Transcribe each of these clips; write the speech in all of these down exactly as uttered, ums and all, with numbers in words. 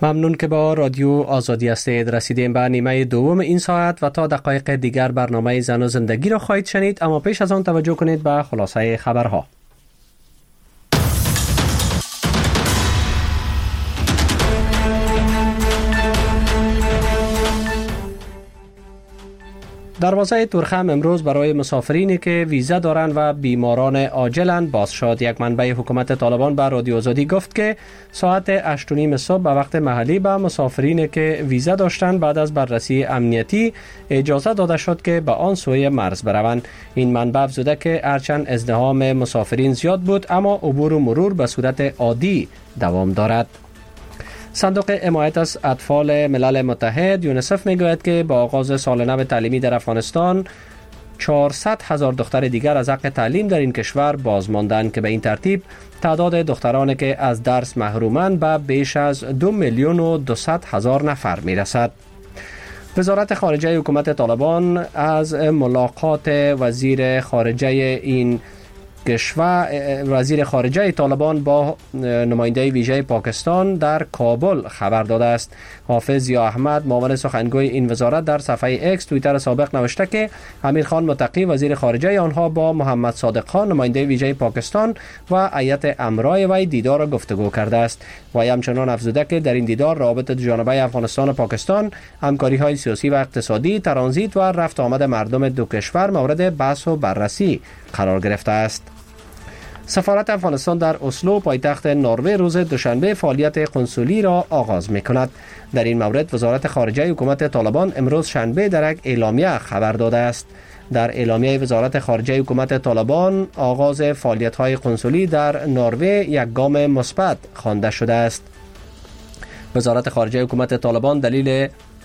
ممنون که با رادیو آزادی هستید. رسیدیم به نیمه دوم این ساعت و تا دقایق دیگر برنامه زن و زندگی را خواهید شنید، اما پیش از آن توجه کنید به خلاصه خبرها. دروازه تورخم امروز برای مسافرینی که ویزا دارند و بیماران عاجلند باز شد. یک منبع حکومت طالبان به رادیو آزادی گفت که ساعت هشت و نیم صبح به وقت محلی به مسافرینی که ویزا داشتند بعد از بررسی امنیتی اجازه داده شد که به آن سوی مرز بروند. این منبع افزوده که هرچند ازدحام مسافرین زیاد بود اما عبور و مرور به صورت عادی دوام دارد. صندوق حمایت از اطفال ملل متحد یونیسف میگوید که با آغاز سال نو تعلیمی در افغانستان چهارصد هزار دختر دیگر از حق تعلیم در این کشور باز ماندند که به این ترتیب تعداد دخترانی که از درس محرومند به بیش از دو میلیون و دویست هزار نفر میرسد. وزارت خارجه حکومت طالبان از ملاقات وزیر خارجه این کشور وزیر خارجه طالبان با نماینده ویژه پاکستان در کابل خبر داده است. حافظ ضیا احمد معاون سخنگوی این وزارت در صفحه اکس توییتر سابق نوشته که امیر خان متقی وزیر خارجه آنها با محمد صادق خان نماینده ویژه پاکستان و هیئت امرای وی دیدار و گفتگو کرده است. و همچنان افزوده که در این دیدار روابط دو جانبه افغانستان و پاکستان، همکاری‌های سیاسی و اقتصادی، ترانزیت و رفت آمد مردم دو کشور مورد بحث و بررسی قرار گرفته است. سفارت افغانستان در اسلو پایتخت نروژ روز دوشنبه فعالیت قنسولی را آغاز می‌کند. در این مورد وزارت خارجه حکومت طالبان امروز شنبه در یک اعلامیه خبر داده است. در اعلامیه وزارت خارجه حکومت طالبان آغاز فعالیت‌های قنسولی در نروژ یک گام مثبت خوانده شده است. وزارت خارجه حکومت طالبان دلیل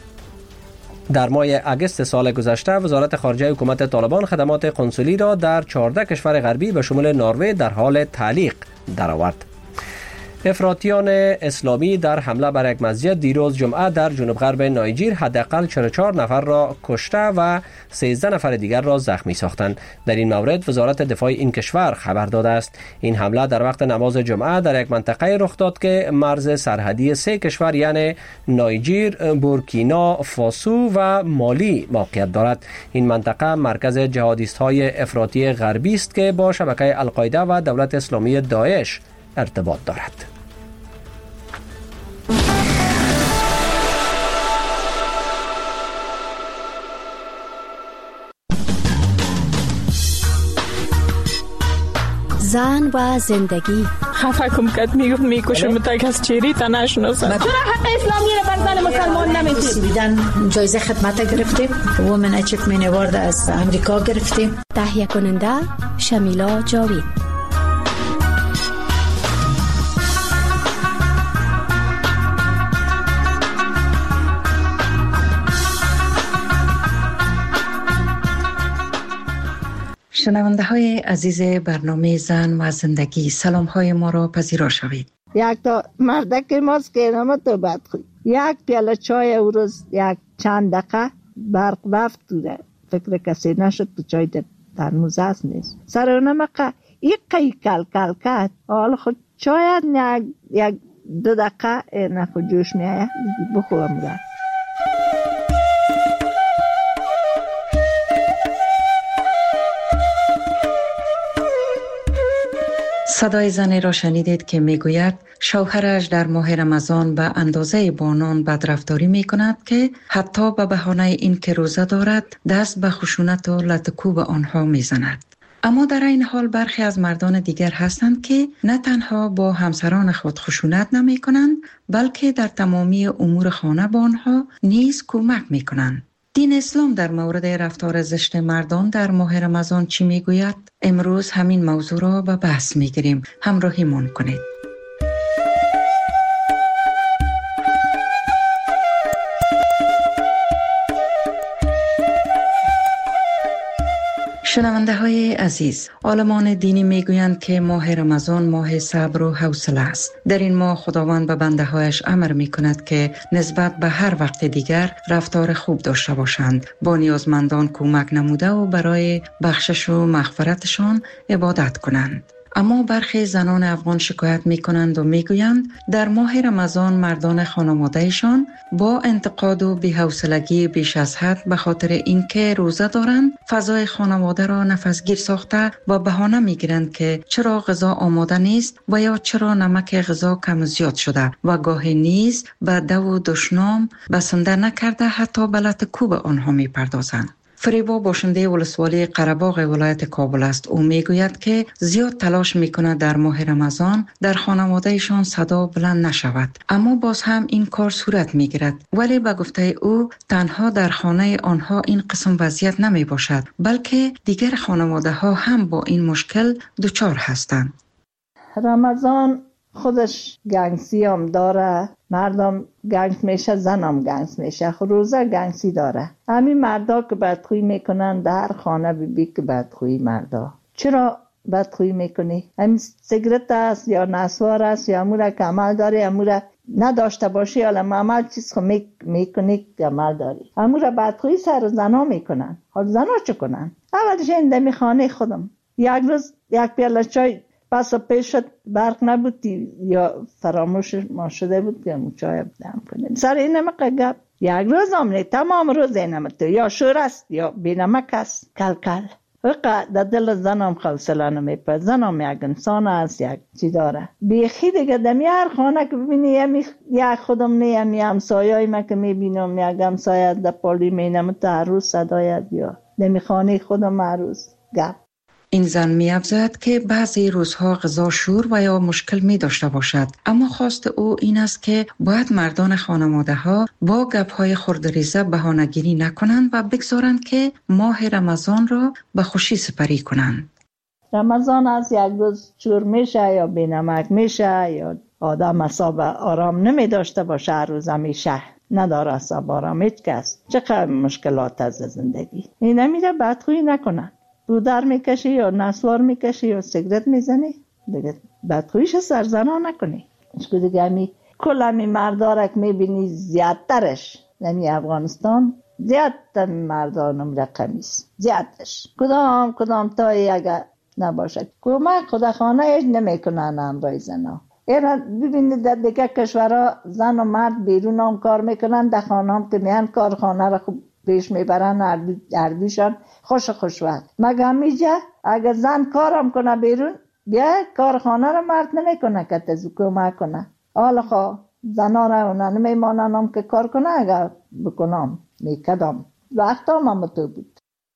در ماه اگست سال گذشته وزارت خارجه حکومت طالبان خدمات قنسولی را در چهارده کشور غربی به شمول نروژ در حال تعلیق درآورد. افراطیان اسلامی در حمله بر یک مسجد دیروز جمعه در جنوب غرب نایجیر حداقل چهل و چهار نفر را کشته و سیزده نفر دیگر را زخمی ساختند. در این مورد وزارت دفاع این کشور خبر داده است. این حمله در وقت نماز جمعه در یک منطقه رخ داد که مرز سرحدی سه کشور یعنی نایجیر، بورکینا فاسو و مالی موقعیت دارد. این منطقه مرکز جهادیست‌های افراطی غربی است که با شبکه القاعده و دولت اسلامی داعش ارتباط دارد. زن و زندگی. خفه کم کت میگفت میکشم تا کس چیری تا نشناسم. چرا حق اسلامی رو بر زن مسلمان نمیدید؟ بیدن جایزه خدمت گرفتیم، وومن اچیومنت اوارد از امریکا گرفتیم. تهیه کننده شمیلا جاوید. شنونده های عزیز برنامه زن و زندگی، سلام های ما را پذیرا شوید. یک تا مردک ماست که نامه تو بد خوی، یک پیاله چای او روز یک چند دقیقه برق رفت توده، فکر کسی نشد تو چای در ترموز هست نیست سر اونم که یک قی کل کل کد حال خود چای یک, یک دو دقیقه نخود جوش میایه بخورم گرد. صدای زنی را شنیدید که میگوید شوهرش در ماه رمضان به اندازه بانان بدرفتاری می کند که حتی به بهانه این که روزه دارد دست به خشونت و لطکوب آنها می زند. اما در این حال برخی از مردان دیگر هستند که نه تنها با همسران خود خشونت نمی کنند بلکه در تمامی امور خانه با آنها نیز کمک می کنند. دین اسلام در مورد رفتار زشت مردان در ماه رمضان چی میگوید؟ امروز همین موضوع را به بحث میگیریم. همراهیمان کنید. شنونده های عزیز، عالمان دینی میگویند که ماه رمضان ماه صبر و حوصله است. در این ماه خداوند به بنده هایش امر می کند که نسبت به هر وقت دیگر رفتار خوب داشته باشند، با نیازمندان کمک نموده و برای بخشش و مغفرتشان عبادت کنند. اما برخی زنان افغان شکایت می کنند و می گویند در ماه رمضان مردان خانوادهشان با انتقاد و بی‌حوصلگی بیش از حد به خاطر اینکه روزه دارند فضای خانواده را نفسگیر ساخته و بهانه می گیرند که چرا غذا آماده نیست و یا چرا نمک غذا کم زیاد شده و گاهی نیز به دو و دشنام بسنده نکرده حتی به لط کوب آنها می پردازند. فریبا باشنده ولسوالی قره‌باغ ولایت کابل است. او میگوید که زیاد تلاش میکند در ماه رمضان در خانوادهشان صدا بلند نشود، اما باز هم این کار صورت میگیرد. ولی به گفته او تنها در خانه آنها این قسم وضعیت نمی باشد، بلکه دیگر خانواده ها هم با این مشکل دچار هستند. رمضان خودش گنگسی هم داره، مردم گنگ میشه، زنم گنگ میشه، روزه گنگسی داره. همین مردا که بدخویی میکنن در خانه بی بی که بدخویی مردا. چرا بدخویی میکنی؟ همین سیگرت است یا نسوار است یا اموره که عمل داری، اموره نداشته باشی حالا عمل چیز خو میکنی که عمل داری. اموره بدخویی سر زنا میکنن. حال زنا چه کنن؟ اولش این دمی خانه خودم یک روز یک پیاله چای پس پیش شد، برق نبود یا فراموش ما شده بود که مو چای دم کنه. سر این نمک گپ یک روز هم نه، تمام روز این نمک یا شور است یا بی نمک است. کل کل وقع در دل زنم خوصله نمیپد. زنم یک انسان است، یک چی داره بیخی دیگه. دمی هر خانه که ببینی یک خودم نه یمی همسایه‌ای ما که میبینم یک همسایه در پالی مینم تا هر روز صدایت یا دمی خانه خودم هر روز گپ. این زن می افزاید که بعضی روزها غذا شور و یا مشکل می داشته باشد، اما خواست او این است که باید مردان خانواده ها با گپ های خردریزه بهانه‌گیری نکنند و بگذارند که ماه رمضان را به خوشی سپری کنند. رمضان از یک روز شور میشه یا بینمک میشه یا آدم اصاب آرام نمی داشته باشه، هر روز همیشه نداره اصاب آرام هیچ کس. چقدر مشکلات از زندگی این نمیره بدخویی نکنن. دودر میکشی یا نسوار میکشی یا سیگرت میزنی دیگه بدخویش سر زنا نکنی. اشکو دیگه همی کل همی مردارک میبینی زیادترش نمی افغانستان زیادتر مردانم رقمیست زیادتش کدام کدام تایی اگر نباشد کمک خدا خانه ایش نمیکنن امرای زنا. اینا ببینید در دیگه کشورها زن و مرد بیرون هم کار میکنن، در خانه هم که میان کارخانه را خوب پیش میبرن، اردوشان خوش خوش وقت. مگه میجه اگر زن کارم کنه بیرون بیا کارخانه رو مرد نمیکنه که تزو کمک کنه. حالا خواه زنا رو اونا نمیماننم که کار کنه، اگر بکنم میکدم وقت هم هم تو بود.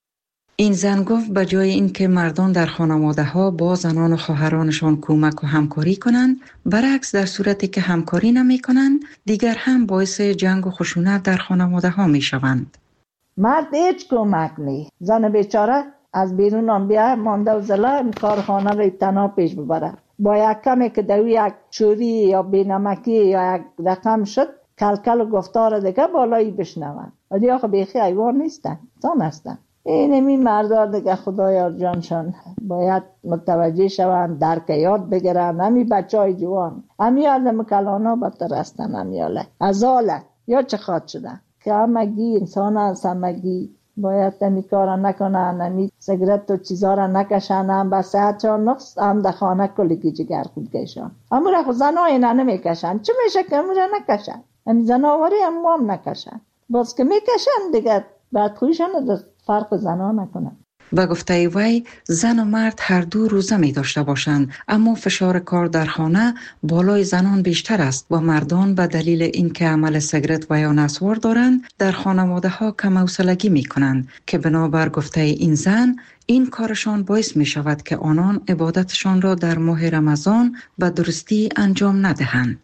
این زن گفت به جای اینکه مردان در خانواده ها با زنان و خواهرانشان کمک و همکاری کنند، برعکس در صورتی که همکاری نمی کنند دیگر هم باعث جنگ و خشونت در خانواده ها می شوند. مرد هیچ کمک نی، زن بیچاره از بیرون هم بیا مانده و زلا کارخانه رو تنها پیش ببره. با یک کمی که دوی یک چوری یا بینمکی یا یک رقم شد کلکل و گفتار دیگه بالایی بشنون. ولی آخه بیخی ایوان نیستن، زن هستن. اینمی مردار دیگه خدایا جانشان باید متوجه شوند، درک یاد بگیرن. همی بچه های جوان همی آدم کلانا بدتر هستن، همی آله ازاله یا چه خواد شدن که همگی انسان هست، همگی باید همی کارا نکنن، همی سیگرت و چیزا را نکشن، هم به صحت چون نقص هم در خانه کلگی جگر خود کشن. همون را خود زنها اینا نمیکشن، چه میشه که همون را نکشن؟ همی زناواری هم هم نکشن، باز که میکشن دیگه بعد خویشن فرق زنها نکنن. به گفته وی زن و مرد هر دو روزه می داشته باشند، اما فشار کار در خانه بالای زنان بیشتر است و مردان به دلیل اینکه عمل سیگرت و یا نسوار دارند در خانواده ها کم حوصلگی می کنند که بنابر گفته این زن این کارشان باعث می شود که آنان عبادتشان را در ماه رمضان به درستی انجام ندهند.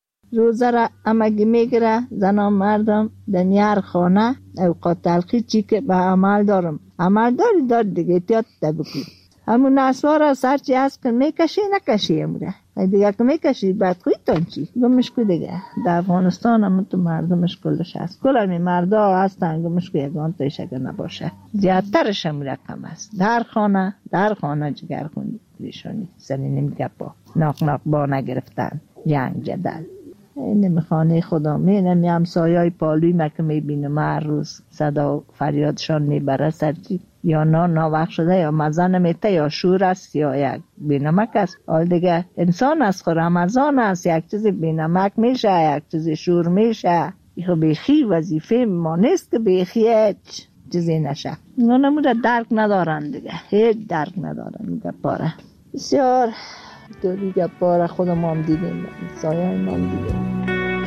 روزه را امگی میگیره زنان مردم دنیار خانه اوقات تلخی چی که به عمل دارم عمل داری دار دیگه احتیاط بکنی. همون نسوار سرچی هست که میکشی نکشی امره دیگه که میکشی بعد خوی تان چی گمش که دیگه در افغانستان هم تو مردمش کلش هست، کل همی مردا هستن گمش که یکان تایش اگر نباشه زیادترش هم رقم هست. در خانه در خانه جگر خوندی لیشانی سنی نمیگه با ناق ناق با نگرفتن جنگ جدل. این خانه خدا می نمی همسایه‌های پالوی ما که میبینم هر روز صدا فریادشان میبره سرچی یا نان ناوقت شده یا مزه نمیته یا شور است یا یک بینمک است. حال دیگه انسان است خود رمضان است، یک چیز بینمک میشه، یک چیز شور میشه. ایخو بیخی وظیفه ما نیست که بیخی هیچ چیزی نشه. اینا نموده درک ندارن دیگه، هیچ درک ندارن میگه پاره. بسیار تو دیگه پاره خودم هم دیدیم، سایه هم دیدیم.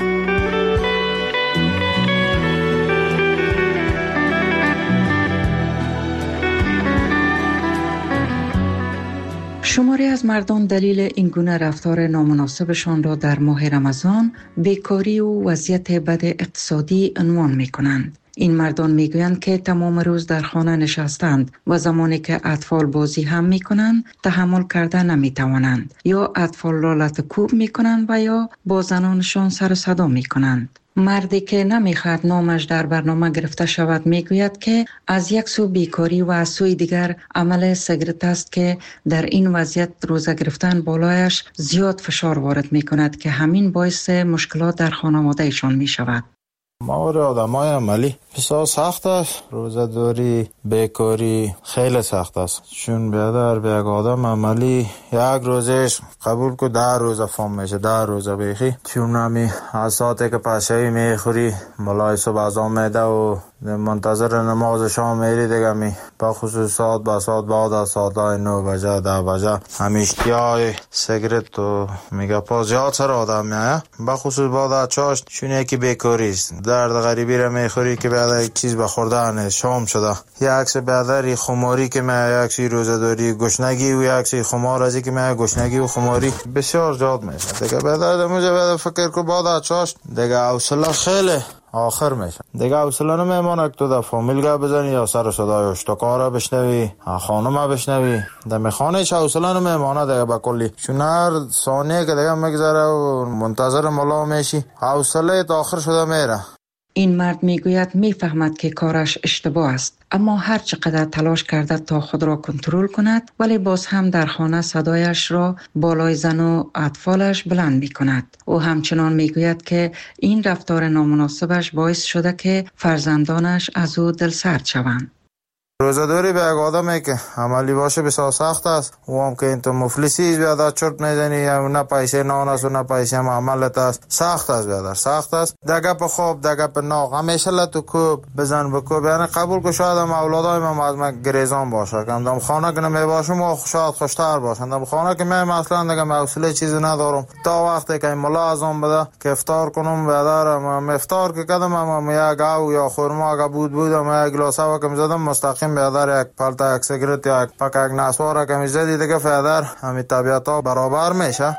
شماری از مردم دلیل این گونه رفتار نامناسبشان را در ماه رمضان بیکاری و وضعیت بد اقتصادی عنوان می کنند. این مردم می گویند که تمام روز در خانه نشستند و زمانی که اطفال بازی هم می کنند تحمل کرده نمی توانند، یا اطفال را لطکوب می کنند و یا با زنانشان سر و صدا می کنند. مردی که نمیخواد نامش در برنامه گرفته شود میگوید که از یک سو بیکاری و از سوی دیگر عمل سیگارت است که در این وضعیت روزه گرفتن بالایش زیاد فشار وارد میکند که همین باعث مشکلات در خانواده ایشان میشود. مورد آدمای عملی بسیار سخت است. روزه داری بیکاری خیلی سخت است، چون بیادر به یک آدم عملی یک روزش قبول که ده روزه فهم میشه، ده روزه بیخی، چون همی از ساعتی که پشهی میخوری ملای صبح از آمده و منتظر نماز شام میری دیگه می با خصوص ساعت با ساعت بعد از ساعت نو بجه ده بجه همیشتی های سیگرت و میگه پا زیاد سر آدم میایه، با خصوص بعد از چاشت، چون یکی بیکاری است. درد غریبی را میخوری که بعد یک چیز بخوردن شام شده، یک عکس بعد خماری که میایه، یک سی روزه داری گشنگی و یک سی خمار ازی که میایه گشنگی و خماری بسیار زیاد میشه دیگه. بعد از موجه بعد فکر که بعد از چاشت دیگه حوصله خیلی آخر میشه دیگه، حوصله نمیمونه که تو در فامیل گه بزنی یا سر صدای اشتکار بشنوی، خانم بشنوی، در خانه چه حوصله نمیمونه دیگه با کلی، چون هر ثانیه که دیگه میگذره و منتظر ملا میشی حوصله تا آخر شده میره. این مرد میگوید میفهمد که کارش اشتباه است، اما هر چقدر تلاش کرده تا خود را کنترل کند ولی باز هم در خانه صدایش را بالای زن و اطفالش بلند می کند. او همچنان میگوید که این رفتار نامناسبش باعث شده که فرزندانش از او دلسرد شوند. روزه‌داری به یک آدمی که عملی باشه بسیار سخت است، و هم که این تو مفلسی بیادر چرت میزنی، نه پیسه نان است و نه پیسه عملت است، سخت است بیادر، سخت است. دگه په خوب دگه په ناغ همیشه لتو کوب بزن بکوب، یعنی قبول که شاید هم اولادای من از من گریزان باشه، که دم خانه که نمی باشم و شاید خوشتر باشن، دم خانه که من اصلا دیگه حوصله چیزی ندارم تا وقتی که ملا ازم بده که افطار کنم بیادر. من افطار که کردم هم یک گاو یا خرما اگه بود بودم یک گلاس هوا که می‌زدم مستقیم بیادر یک پالتا یک سیگرت یا یک پاک یک نسوار که میزدی دیگه بیادر همین طبیعت ها برابر میشه.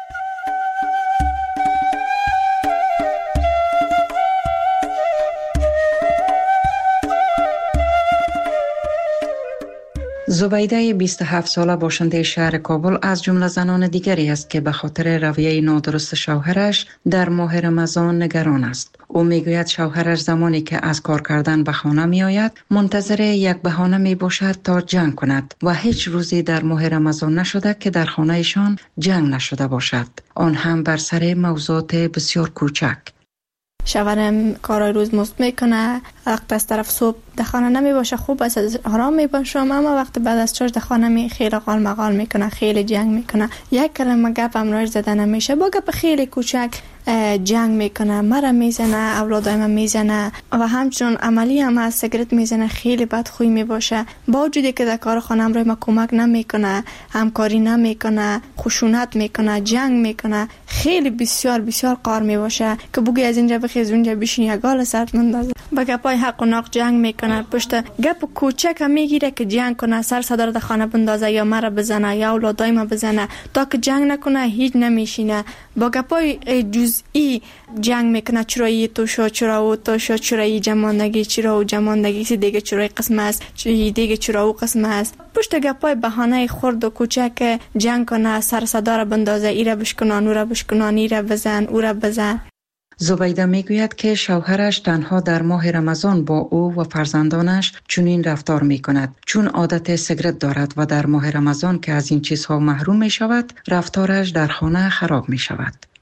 زبیده بیست و هفت ساله باشنده شهر کابل از جمله زنان دیگری است که به خاطر رویه نادرست شوهرش در ماه رمضان نگران است. او میگوید شوهرش زمانی که از کار کردن به خانه می آید منتظر یک بهانه می باشد تا جنگ کند و هیچ روزی در ماه رمضان نشده که در خانه ایشان جنگ نشده باشد، آن هم بر سر موضوعات بسیار کوچک. شوهرم کارای روز مست میکنه، وقت از طرف صبح در خانه نمی باشه، خوب است آرام می باشم، اما وقت بعد از چاش در خانه می خیلی قال مقال میکنه، خیلی جنگ میکنه، یک کلمه گپ هم راش زده نمیشه، با گپ خیلی کوچک جنگ میکنه، مرا میزنه، اولادای من میزنه و همچنان عملی هم از سیگرت میزنه، خیلی بدخوی میباشه، با وجودی که در کار خانم روی ما کمک نمیکنه، همکاری نمیکنه، خشونت میکنه، جنگ میکنه، خیلی بسیار بسیار قار میباشه که بگی از اینجا بخیز اونجا بشین یا گال سرت مندازه، با گپای حق و ناق جنگ میکنه، پشت گپ کوچک هم میگیره که جنگ کنه، سر صدر در خانه بندازه یا مرا بزنه یا اولادای ما بزنه، تا که جنگ نکنه هیچ نمیشینه، با گپای جزئی جنگ میکنه، چرایی تو شو، چرا او تو شو، چرایی جماندگی، چرا او جماندگی سی دیگه چرای قسم است، چرایی دیگه چرا او قسم است، پشت گپای بهانه خرد و کوچک جنگ کنه، سر صدا را بندازه، ایره بشکنان، او را بشکنان، ایره بزن، او را بزن. زبیده میگوید که شوهرش تنها در ماه رمضان با او و فرزندانش چنین رفتار میکند، چون عادت سیگرت دارد و در ماه رمضان که از این چیزها محروم می شود رفتارش در خانه خراب می شود.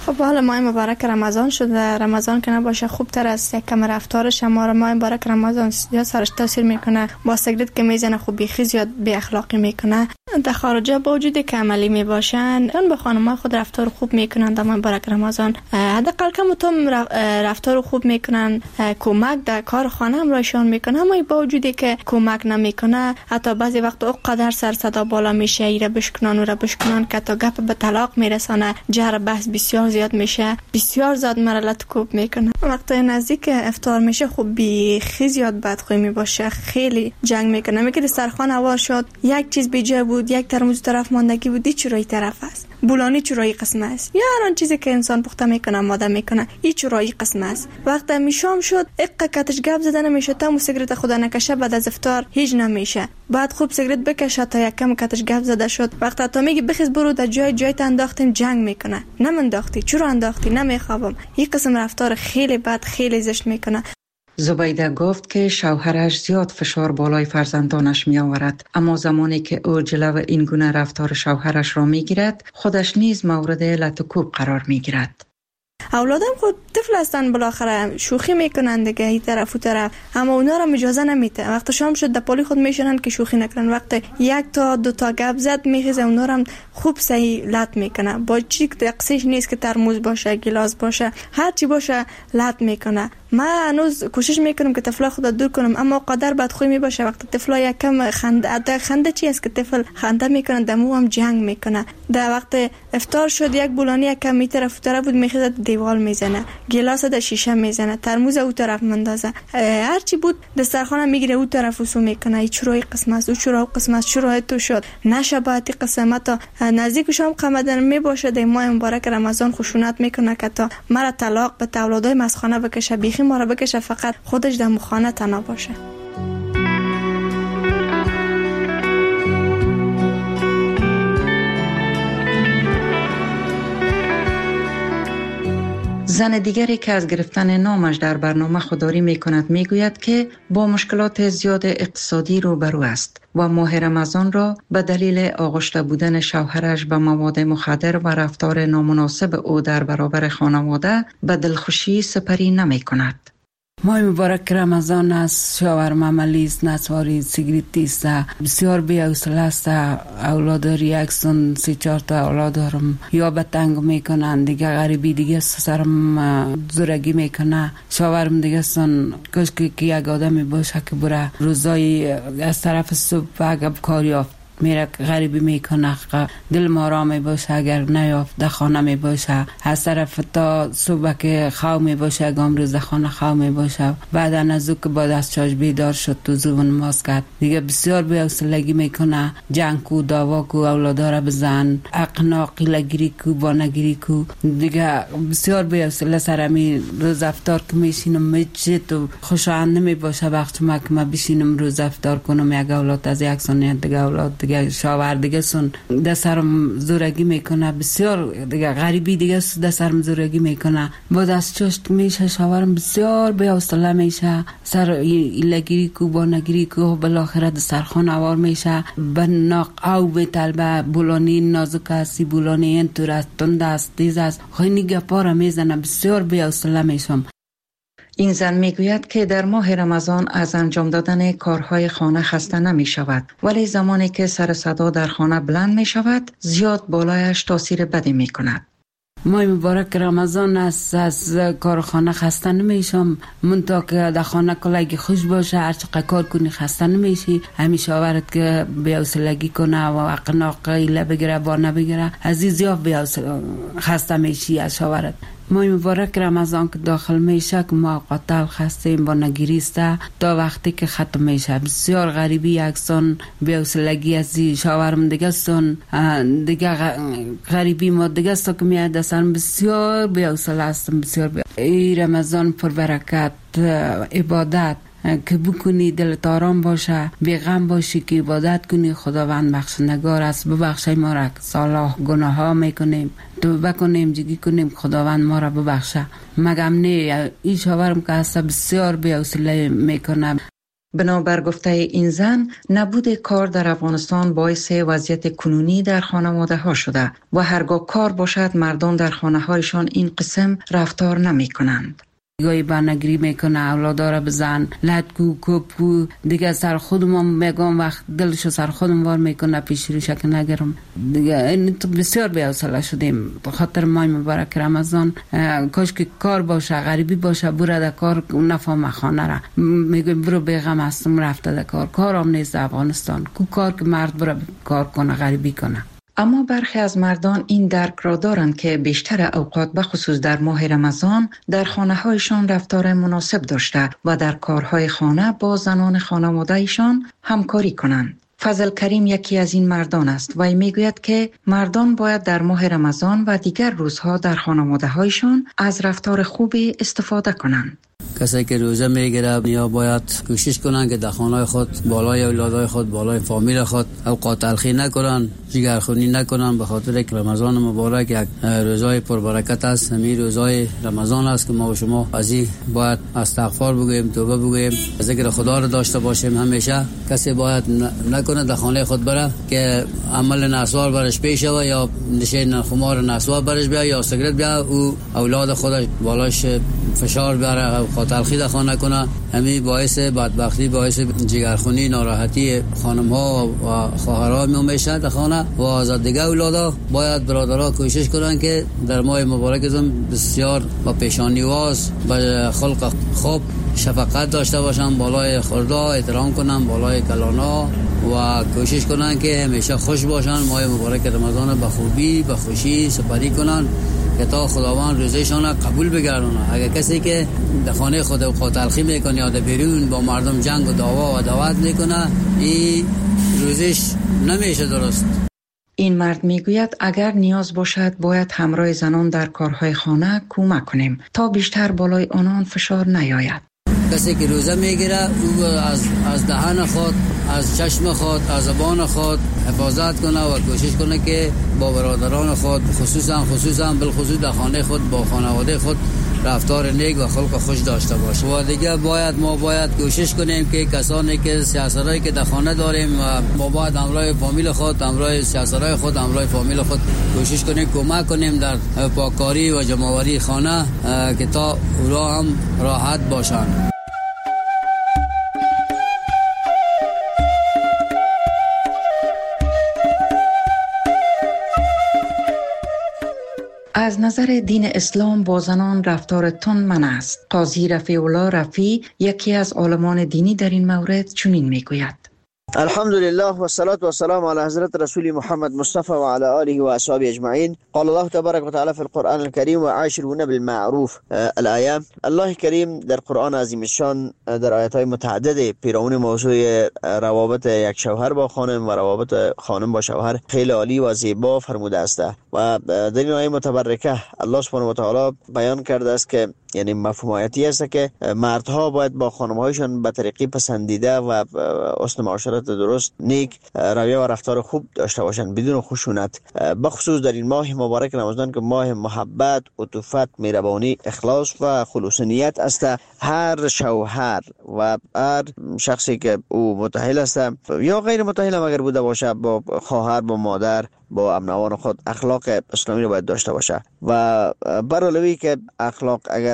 خب حالا ماه مبارک رمضان شده. رمضان که نباشه خوب تر از یک کم رفتارش ما ماه مبارک رمضان زیاد سرش تاثیر میکنه. با سیگرت که میزنه خوب بیخی زیاد بی اخلاقی میکنه. در خارجه با وجودی که عملی میباشن اون به خانم‌ها خود رفتار خوب میکنن در ماه مبارک رمضان. حداقل کم تو رفتار خوب میکنن، کمک در کار خانه هم رایشان میکنه. اما با وجودی که کمک نمیکنه حتی بعضی وقت اونقدر سر صدا بالا میشه ایره بشکنان و را بشکنان که تا گپ به طلاق میرسانه. جر بحث بسیار زیاد میشه، بسیار زیاد مرحله کوب میکنه. وقتی نزدیک افطار میشه خوب بیخی زیاد بدخوی میباشه، خیلی جنگ میکنه. میگه سرخوان هوار شد، یک چیز بیجا بود، یک ترموز طرف ماندگی بود، چرایی طرف است، بولانی چرایی قسم است، یا هر آن چیزی که انسان پخته میکنه ماده میکنه این چرایی قسم است. وقتی میشام شد اقا کتش گپ زدن میشه تا مو سیگرت خدا نکشه بعد از افطار هیچ نمیشه. بعد خوب سیگرت بکشه تا یک کم کتش گپ زده شد. وقتی تا میگی بخیز برو در جای جای تا انداختیم جنگ میکنه. نمنداختی چرا انداختی نمیخوابم. این قسم رفتار خیلی بد خیلی زشت میکنه. زبیده گفت که شوهرش زیاد فشار بالای فرزندانش می آورد، اما زمانی که او جلو این گونه رفتار شوهرش را می گیرد خودش نیز مورد لطکوب قرار می گیرد. اولادم خود طفل هستن، بالاخره شوخی میکنن دیگه این طرف و طرف، اما اونا را اجازه نمیده. وقتی شام شد دپالی خود میشنن که شوخی نکنن. وقتی یک تا دو تا گپ زد میخیزه اونا را خوب صحیح لط میکنه. با چی تقصیش نیست که ترموز باشه گلاس باشه هر چی باشه لط میکنه. من هنوز کوشش میکنم که طفلا خود دور کنم، اما قدر بدخوی میباشه. وقتی طفلا یک کم خنده خنده چی است که طفل خنده میکنه دمو هم جنگ میکنه. در وقت افطار شد یک بولانی یک کم می طرف طرف بود میخیزه دیوال میزنه، گلاس در شیشه میزنه، ترموز او طرف مندازه، هر چی بود دسترخوان میگیره او طرف وسو میکنه. ای چرای قسم است، او چرا قسم است، چرا تو شد نشباتی قسمت نزدیک شام قمدن میباشه. در ماه مبارک رمضان خشونت میکنه که تا مرا طلاق به اولادای مسخانه بکشه، بیخی ما را بکشه، فقط خودش در مخانه تنها باشه. زن دیگری که از گرفتن نامش در برنامه خودداری می کند می گوید که با مشکلات زیاد اقتصادی روبرو است و ماه رمضان را به دلیل آغشته بودن شوهرش به مواد مخدر و رفتار نامناسب او در برابر خانواده به دلخوشی سپری نمی کند. ماه مبارک رمضان است، شوهرم عملی است، نسواری سیگریتی است، بسیار بی حوصله است. اولاد ریاکسون سی چهار تا اولاد دارم، یا به تنگ میکنن دیگه، غریبی دیگه سرم زورگی میکنه. شوهرم دیگه سن کاش که یک آدمی باشه که بره روزای از طرف صبح اگه کاری یافت میره غریبی میکنه، دل ما را می باشه. اگر نیافت در خانه می باشه، از طرف تا صبح که خواه می باشه گام روز خانه خواه می باشه. بعد از او که بعد از چاش بیدار شد تو زبون ماز کرد دیگه بسیار بی حوصلگی میکنه. جنگ کو دعوا کو اولادا را بزن، اقنا قیلگیری کو بانگیری کو دیگه بسیار بی حوصله. سرمی روز افطار که میشینم میچه تو خوشایند نمی باشه. وقت ما که ما بشینم روز افطار کنم یک اولاد از یک سنیت دیگه اولاد دیگه شاور دیگه سن دسترم زورگی میکنه، بسیار دیگه غریبی دیگه دسترم زورگی میکنه. بعد از چشت میشه شاورم بسیار بی حوصله میشه. سر ایلگیری کو با نگیری کو بالاخره دسترخوان اوار میشه. به ناق او به طلبه بولانی نازک است، بولانی این طور است، تند است، تیز است، خیلی گپا را میزنه. بسیار بی حوصله میشم. این زن میگوید که در ماه رمضان از انجام دادن کارهای خانه خسته نمی شود، ولی زمانی که سر صدا در خانه بلند می شود زیاد بالایش تاثیر بدی می کند. ماه مبارک رمضان است، از کار خانه خسته نمیشم. منطقه که در خانه کلگی خوش باشه، هر چقدر کار کنی خسته نمیشی. همیشه آورد که بی‌حوصلگی کنه و اقناق ایله بگیره با نبگیره، از این زیاد بی‌حوصله خسته میشی از شاورت. ماه مبارک رمضان که داخل میشه که ما قاتل خستیم با نگیریسته تا وقتی که ختم میشه. بسیار غریبی یکسان بی‌حوصلگی از شاورم دیگه سن دیگه غریبی ما دیگه سا که میاد دستان بسیار بی‌حوصله هستم. بسیار بی... ای رمضان پر برکت عبادت که بکنی دلت آرام باشه، بی غم باشی که عبادت کنی. خداوند بخشندگار است، ببخشای ما را که صلاح گناه ها میکنیم تو بکنیم جگی کنیم خداوند ما را ببخشه. مگم نه این شاورم که هست بسیار بی حوصله میکنه. بنابر گفته این زن، نبود کار در افغانستان باعث وضعیت کنونی در خانواده ها شده و هرگاه کار باشد مردان در خانه هایشان این قسم رفتار نمی کنند. گاهی بانگری میکنه، اولادا را بزن، لدکو کوپو دیگه سر خودم میگم وقت دلشو سر خودم وار میکنه پیش روش که نگرم دیگه. این تو بسیار بی‌حوصله شدیم به خاطر ماه مبارک رمضان. کاش که کار باشه، غریبی باشه، برو در کار نفهم خانه را میگم برو بیغم هستم رفته در کار. کارم نیست افغانستان کو کار که مرد برو کار کنه غریبی کنه. اما برخی از مردان این درک را دارند که بیشتر اوقات به خصوص در ماه رمضان در خانه هایشان رفتار مناسب داشته و در کارهای خانه با زنان خانواده ایشان همکاری کنند. فضل کریم یکی از این مردان است و میگوید که مردان باید در ماه رمضان و دیگر روزها در خانواده هایشان از رفتار خوبی استفاده کنند. کسی که روزه میگیره یا باید کوشش کنن که در خانه خود بالای اولادای خود بالای فامیل خود اوقات تلخی نکنن، جگرخونی نکنن، به خاطر که رمضان مبارک یک روزای پربرکت است. همین روزای رمضان است که ما و شما از این باید استغفار بگوییم، توبه بگوییم، ذکر خدا را داشته باشیم. همیشه کسی باید نکنه در خانه خود بره که عمل نسوار برش پیش و یا نشین خمار نسوار برش بیا یا سیگرت بیا او اولاد خودش بالاش فشار بیاره و تلخی در خانه کنه. همین باعث بدبختی، باعث جگرخونی، ناراحتی خانم ها و خواهرها میشه در خانه و از دیگه اولادا. باید برادرها کوشش کنن که در ماه مبارکتون بسیار با پیشانیواز با خلق خوب شفقت داشته باشن، بالای خوردا احترام کنن، بالای کلانا و کوشش کنن که همیشه خوش باشن. ماه مبارک رمضان به خوبی به خوشی سپری کنن که تا خداوند روزشان قبول بگردونه. اگر کسی که در خانه خود اوقات تلخی میکنه یا در بیرون با مردم جنگ و دعوا و دعوت میکنه، این روزش نمیشه درست. این مرد میگوید اگر نیاز باشد باید همراه زنان در کارهای خانه کمک کنیم تا بیشتر بالای آنان فشار نیاید. کسی که روزه میگیره او از از دهان خود، از چشم خود، از زبان خود حفاظت کنه و کوشش کنه که با برادران خود خصوصا خصوصا بالخصوص در خانه خود با خانواده خود رفتار نیک و خلق خوش داشته باشه. و دیگه باید ما باید کوشش کنیم که کسانی که سیاستایی که در خانه داریم و ما باید امرای فامیل خود، امرای سیاستای خود، امرای فامیل خود کوشش کنیم کمک کنیم در پاککاری و جمع‌آوری خانه که تا اونها هم راحت باشن. از نظر دین اسلام با زنان رفتار تند منع است. قاضی رفیع الله رفیع یکی از عالمان دینی در این مورد چنین میگوید: الحمدلله و الصلاة و السلام علی حضرت رسول محمد مصطفى و علی آله و اصحابه اجمعین. قال الله تبارک و تعالی فی القرآن الكریم و عاشرون بالمعروف. الآیه. الله کریم در قرآن عظیم الشان در آیات های متعدد پیرامون موضوع روابط یک شوهر با خانم و روابط خانم با شوهر خیلی عالی و زیبا فرموده است و در این آیه متبرکه الله سبحانه و تعالی بیان کرده است که یعنی مفهوم آیاتی است که مردها باید با خانم‌هایشان به طریقی پسندیده و حسن معاشرت درست، نیک رویه و رفتار خوب داشته باشند بدون خشونت، بخصوص در این ماه مبارک رمضان که ماه محبت، عطوفت، مهربانی، اخلاص و خلوص نیت است. هر شوهر و هر شخصی که او متأهل است یا غیر متأهل اگر بوده باشه با خواهر، با مادر، با امنوان خود اخلاق اسلامی رو باید داشته باشه و برعلاوه که اخلاق اگر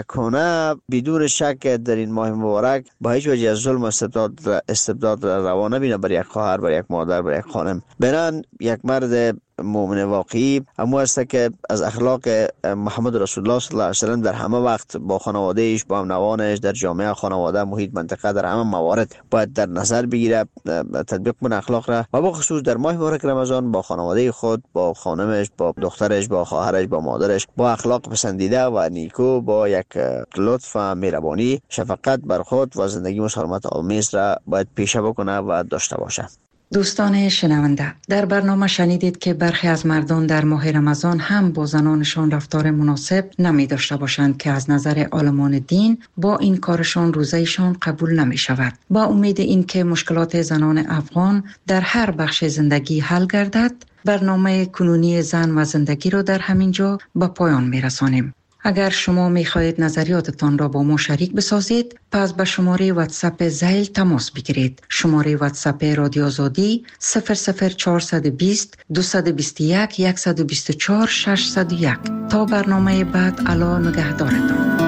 نکنه بدون شک در این ماه مبارک با هیچ وجه از ظلم و استبداد استبداد روا نبینه بر یک خواهر، بر یک مادر، بر یک خانم. بنان یک مرد مؤمن واقعی همو است که از اخلاق محمد رسول الله صلی الله علیه و سلم در همه وقت با خانوادهش، با امنوانش، در جامعه، خانواده، محیط، منطقه، در همه موارد باید در نظر بگیره، تطبیق کنه اخلاق را و با خصوص در ماه مبارک رمضان با خانواده خود، با خانمش، با دخترش، با خواهرش، با مادرش با اخلاق پسندیده و نیکو، با یک لطف و مهربانی، شفقت بر خود و زندگی مسالمت آمیز را باید پیشه بکنه و داشته باشه. دوستان شنونده، در برنامه شنیدید که برخی از مردان در ماه رمضان هم با زنانشان رفتار مناسب نمی داشته باشند که از نظر عالمان دین با این کارشان روزهشان قبول نمی شود. با امید این که مشکلات زنان افغان در هر بخش زندگی حل گردد، برنامه کنونی زن و زندگی را در همین جا به پایان می رسانیم. اگر شما می خواهید نظریاتتان را با ما شریک بسازید، پس به شماره واتساپ زیل تماس بگیرید. شماره واتساپ رادیو آزادی صفر صفر چهارصد و بیست دویست و بیست و یک صد و بیست و چهار ششصد و یک. تا برنامه بعد، الا نگهدارتان.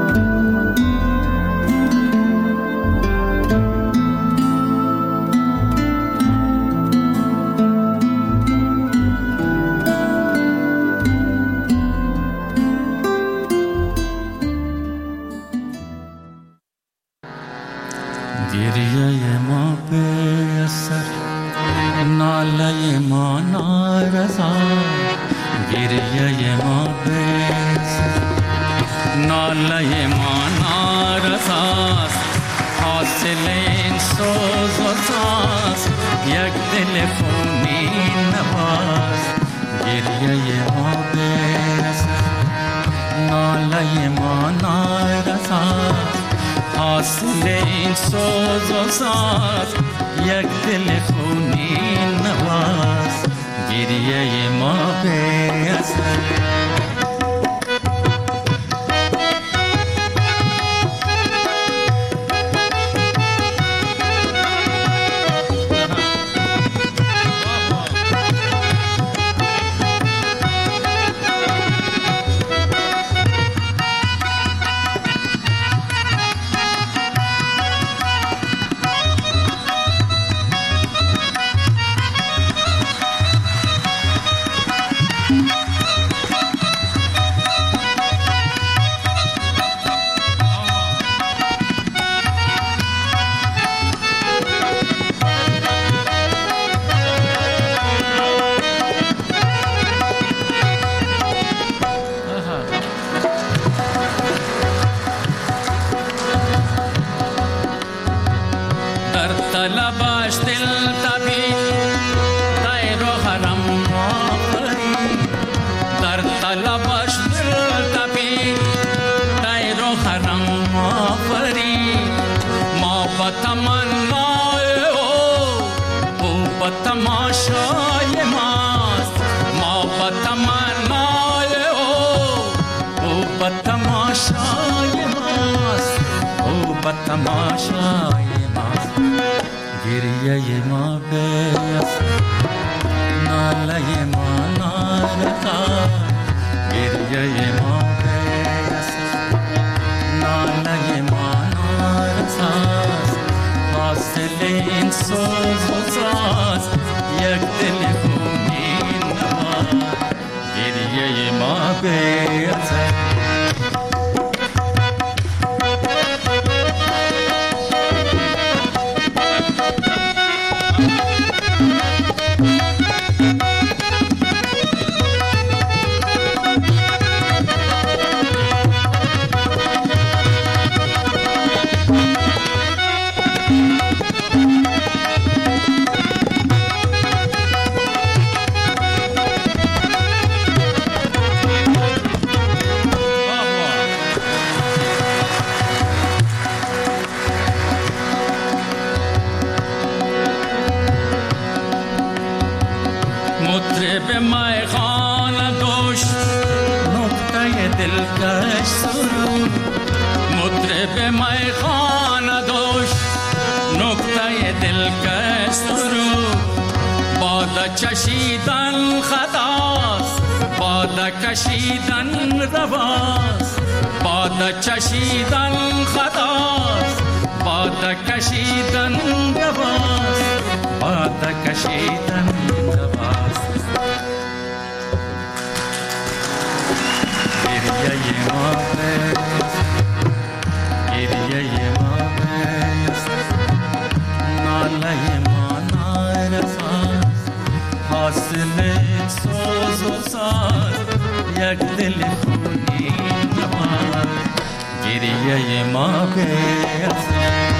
گریه ما به اثر ناله ما نارضا، گریه ما به اثر ناله ما نارضاست، حاصل این سوز و ساز یک دل خونین نواز. گریه ما به اثر ناله ما نارضاست، حاصل این سوز و ساز یک دل خونین نواز. گریه ما به اثر گریه ما به اثر ناله ما نارضا، گریه ما به اثر ناله ما نارضا، حاصل این سوز و ساز یک دل خونین نواز. گریه ما به اثر چشیدن خطاست، باد کشیدن رواست، باد چشیدن خطاست، باد کشیدن رواست، باد کشیدن رواست. گریه ما به گریه ما به ناله ما نارضاست، حاصل سوز و ساز یک دل خونین نواز. گریه ما به